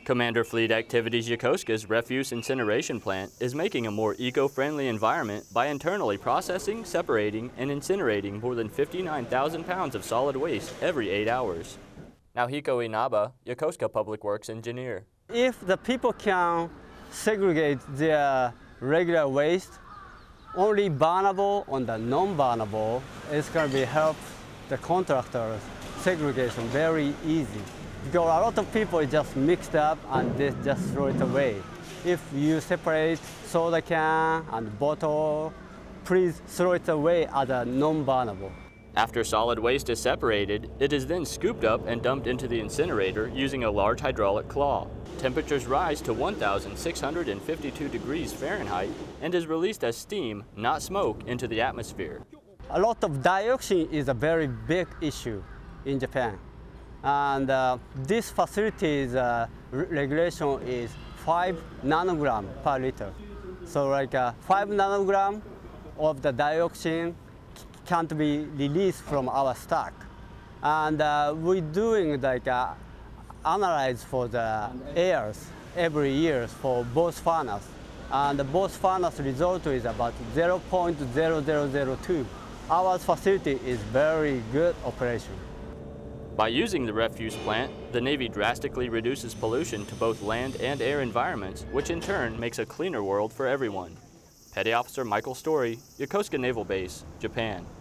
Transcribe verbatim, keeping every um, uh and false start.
Commander Fleet Activities Yokosuka's refuse incineration plant is making a more eco-friendly environment by internally processing, separating, and incinerating more than fifty-nine thousand pounds of solid waste every eight hours. Naohiko Inaba, Yokosuka Public Works engineer. If the people can segregate their regular waste, only burnable and the non-burnable, it's going to be help the contractors segregation very easy. Because a lot of people just mixed up and they just throw it away. If you separate soda can and bottle, please throw it away as a non-burnable. After solid waste is separated, it is then scooped up and dumped into the incinerator using a large hydraulic claw. Temperatures rise to one thousand six hundred fifty-two degrees Fahrenheit and is released as steam, not smoke, into the atmosphere. A lot of dioxin is a very big issue in Japan. And uh, this facility's uh, re regulation is five nanogram per liter. So like uh, five nanogram of the dioxin can't be released from our stock. And uh, we're doing like uh, analyze for the airs every year for both furnace. And the both furnace result is about zero point zero zero zero two. Our facility is very good operation. By using the refuse plant, the Navy drastically reduces pollution to both land and air environments, which in turn makes a cleaner world for everyone. Petty Officer Michael Story, Yokosuka Naval Base, Japan.